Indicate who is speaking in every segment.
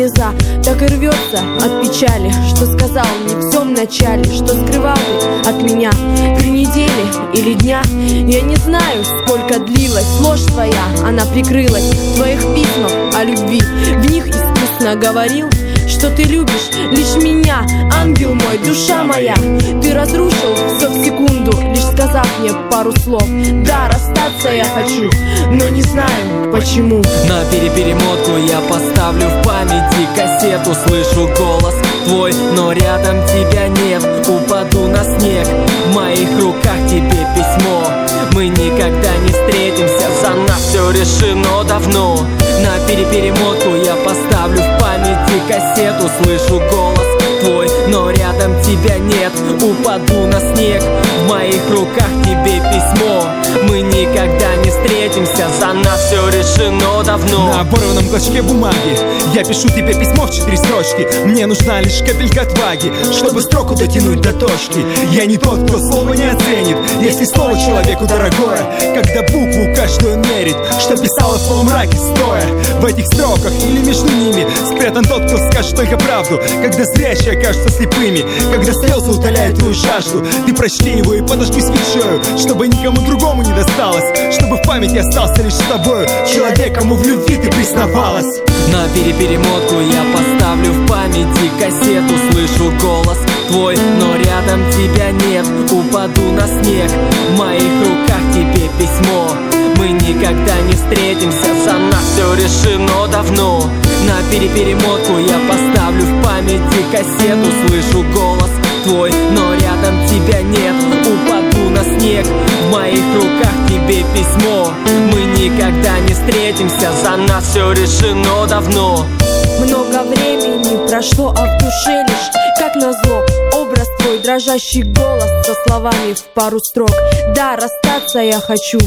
Speaker 1: слеза так и рвется от печали, что сказал мне в всем начале, что скрывал ты от меня 3 недели или дня. Я не знаю, сколько длилась ложь твоя, она прикрылась в твоих письмах о любви. В них искусно говорил, что ты любишь лишь меня, ангел мой, душа моя. Ты разрушил все в секунду, лишь сказав мне пару слов. Да, расстаться я хочу, но не знаю почему.
Speaker 2: На перемотку я поставлю в памяти кассету. Слышу голос твой, но рядом тебя нет. Упаду на снег, в моих руках тебе письмо. Мы никогда не встретимся, за нас все решено давно. На перемотку я поставлю в памяти кассету. Слышу голос твой, но рядом тебя нет. Упаду на снег, в моих руках тебе письмо. Мы никогда не встретимся, за нас все решено давно.
Speaker 3: На оборванном клочке бумаги я пишу тебе письмо в 4 строчки. Мне нужна лишь капелька отваги, чтобы строку дотянуть до точки. Я не тот, кто слово не оценит, если слово человеку дорогое, когда букву каждую мерит, что писала в полумраке стоя. В этих строках или между ними спрятан тот, кто скажет только правду, когда зрячие кажутся слепыми, когда слезы утоляют твою жажду. Ты прочти его и подожги свечою, чтобы никому другому не досталось, чтобы в памяти остался лишь с тобою человек, кому в любви ты признавалась.
Speaker 2: На перемотку я поставлю в памяти кассету. Слышу голос твой, но рядом тебя нет. Упаду на снег, в моих руках тебе письмо. Мы никогда не встретимся, за нас все решено давно. На перемотку я поставлю в памяти кассету. Слышу голос твой, но рядом тебя нет. Упаду на снег, в моих руках тебе письмо. Мы никогда не встретимся, за нас все решено давно.
Speaker 1: Много времени прошло, а в душе лишь, как назло, образ твой, дрожащий голос со словами в пару строк. Да, расстаться я хочу,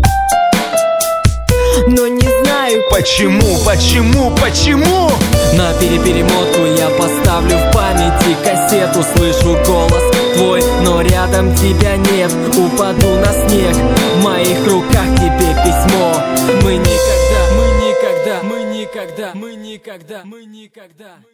Speaker 1: но не знаю
Speaker 3: почему.
Speaker 2: На перемотку я поставлю в памяти кассету. Слышу голос твой, но рядом тебя нет. Упаду на снег, в моих руках тебе письмо. Мы никогда